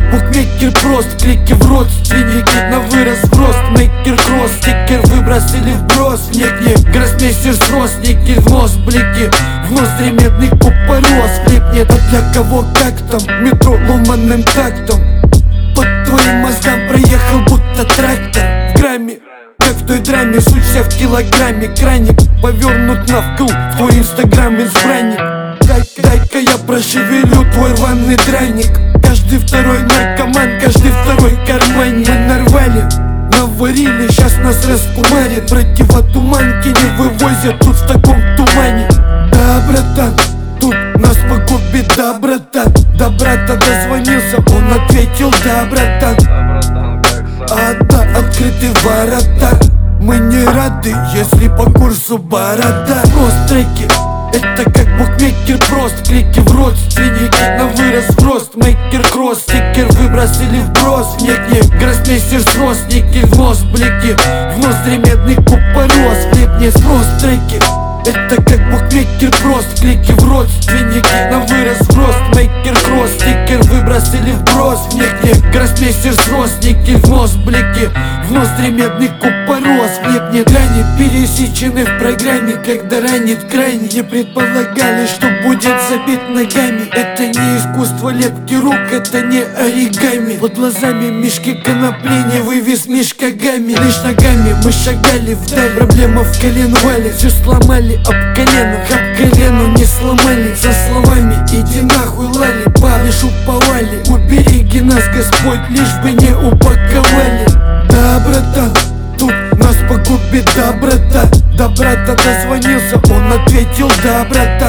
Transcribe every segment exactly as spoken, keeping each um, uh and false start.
букмекер прост, клики в родственники на вырос в рост. Мейкер кросс, стикер выбросили вброс. Некие гроссмейстер сросники, в нос блики, в ноздри медный купорос влипнет. А для кого как там, метро ломаным тактом под твоим мозгам проехал будто трактор. В грамме, как в той драме, суть вся в килограмме. Краник повернут на вкл, в твой инстаграм избранник. Дай-ка, дай-ка я прошевелю твой рваный драник. Каждый второй наркоман, каждый второй кармане. Мы нарвали, наварили, щас нас раскумарит. Противотуманки не вывозят тут в таком тумане. Да, братан, тут нас погубит, да, братан. Да, брата дозвонился, он ответил, да, братан. А, да, открыты ворота. Мы не рады, если по курсу борода. Рост треки, это как букмекер прост, клики в родственники на вырос в рост. Мейкер кросс, стикер выбросили вброс. Некие гроссмейстер сросники, в нос блики, в ноздри медный купорос влипнет. Рост треки, это как букмекер прост, клики в родственники на вырос в рост. Мейкер кросс, стикер выбросили вброс. Некие гроссмейстер сросники, в нос блики, в ноздри медный купорос влипнет. Грани пересечены в программе, когда ранит крайне. Не предполагали, что будет забит ногами. Это не искусство лепки рук, это не оригами. Под глазами мешки конопли, не вывез мешкагами. Лишь ногами мы шагали вдаль, проблема в коленвале. Все сломали об колено, об колену не сломали. За словами иди нахуй лали, палишь уповали. Убереги нас Господь, лишь бы не упаковали. Да, братан, тут нас погубит, да, братан. Да, брата дозвонился, он ответил, да, братан.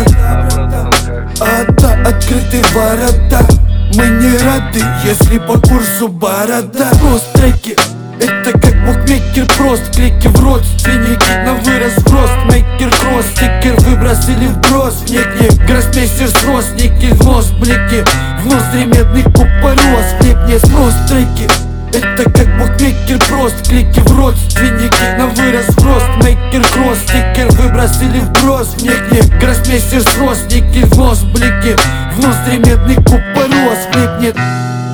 А, да, открыты ворота. Мы не рады, если по курсу борода. Рост треки, это как букмекер прост, клики в родственники на вырос в рост. Мейкер кросс, стикер выбросили вброс. Некие гроссмейстер сросники, в нос блики, в ноздри медный купорос влипнет. Рост треки, это как букмекер прост, клики в родственники на вырос в рост. Мейкер кросс, стикер выбросили вброс. Некие гроссмейстер сросники, в нос блики, в ноздри медный купорос влипнет.